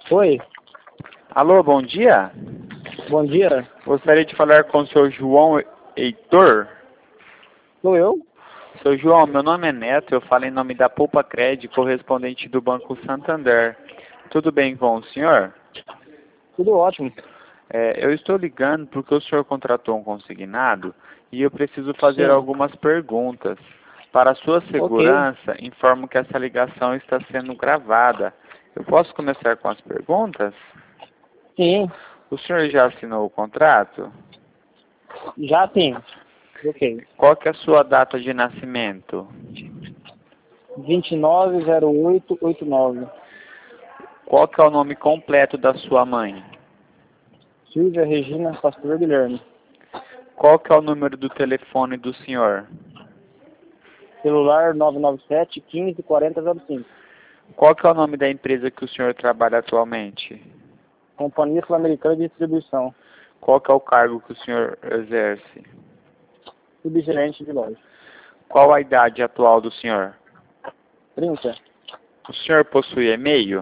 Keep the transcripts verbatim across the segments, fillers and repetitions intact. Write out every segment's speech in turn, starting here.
Oi, Alô, bom dia. bom dia. Gostaria de falar com o senhor João Heitor. Sou eu? Seu João, meu nome é Neto, eu falo em nome da Poupa Cred, correspondente do Banco Santander. Tudo bem com o senhor? Tudo ótimo. É, eu estou ligando porque o senhor contratou um consignado e eu preciso fazer Sim. algumas perguntas. Para sua Ok. segurança, informo que essa ligação está sendo gravada. Eu posso começar com as perguntas? Sim, O senhor já assinou o contrato? já sim. Ok. Qual que é a sua data de nascimento? vinte e nove zero oito oitenta e nove. Qual que é o nome completo da sua mãe? Silvia Regina Pastor Guilherme. Qual que é o número do telefone do senhor? Celular nove nove sete, quinze, quarenta, zero cinco. Qual que é o nome da empresa que o senhor trabalha atualmente? Companhia Sul-Americana de Distribuição. Qual que é o cargo que o senhor exerce? Subgerente de loja. Qual a idade atual do senhor? trinta. O senhor possui e-mail?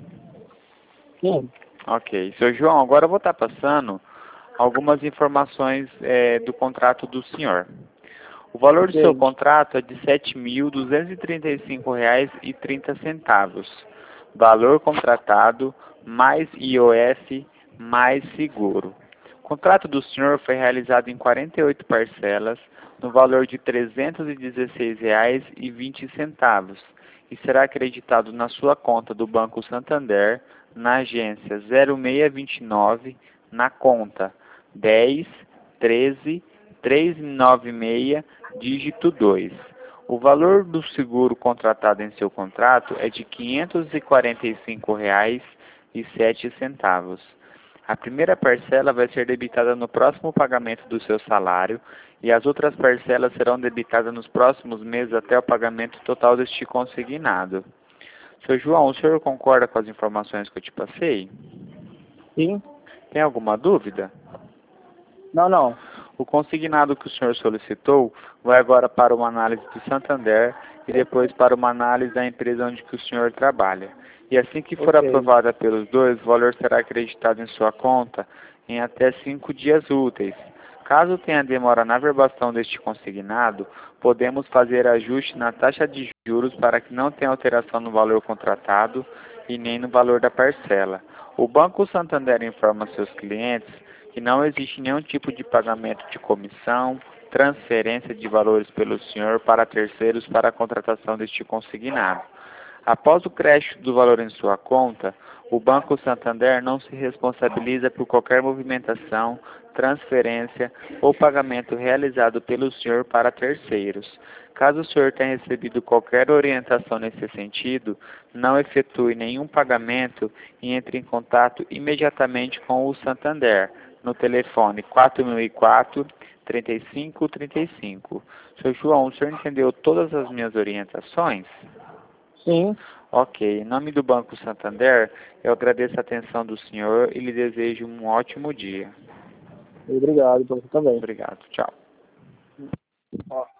Sim. Ok. Seu João, agora eu vou estar passando algumas informações eh, do contrato do senhor. O valor do seu Ok. contrato é de sete mil duzentos e trinta e cinco reais e trinta centavos. Valor contratado mais I O S mais seguro. O contrato do senhor foi realizado em quarenta e oito parcelas no valor de trezentos e dezesseis reais e vinte centavos e será acreditado na sua conta do Banco Santander na agência zero seis dois nove na conta dez, treze, trezentos e noventa e seis, dígito dois. O valor do seguro contratado em seu contrato é de quinhentos e quarenta e cinco reais e sete centavos. A primeira parcela vai ser debitada no próximo pagamento do seu salário e as outras parcelas serão debitadas nos próximos meses até o pagamento total deste consignado. Seu João, o senhor concorda com as informações que eu te passei? Sim. Tem alguma dúvida? Não, não. O consignado que o senhor solicitou vai agora para uma análise do Santander e depois para uma análise da empresa onde que o senhor trabalha. E assim que for Ok. aprovada pelos dois, o valor será acreditado em sua conta em até cinco dias úteis. Caso tenha demora na verbação deste consignado, podemos fazer ajuste na taxa de juros para que não tenha alteração no valor contratado e nem no valor da parcela. O Banco Santander informa seus clientes que não existe nenhum tipo de pagamento de comissão, transferência de valores pelo senhor para terceiros para a contratação deste consignado. Após o crédito do valor em sua conta, o Banco Santander não se responsabiliza por qualquer movimentação, transferência ou pagamento realizado pelo senhor para terceiros. Caso o senhor tenha recebido qualquer orientação nesse sentido, não efetue nenhum pagamento e entre em contato imediatamente com o Santander no telefone quatro mil e quatro, trinta e cinco, trinta e cinco. Seu João, o senhor entendeu todas as minhas orientações? Sim. Ok. Em nome do Banco Santander, eu agradeço a atenção do senhor e lhe desejo um ótimo dia. Obrigado, você também. Obrigado. Tchau. Ó.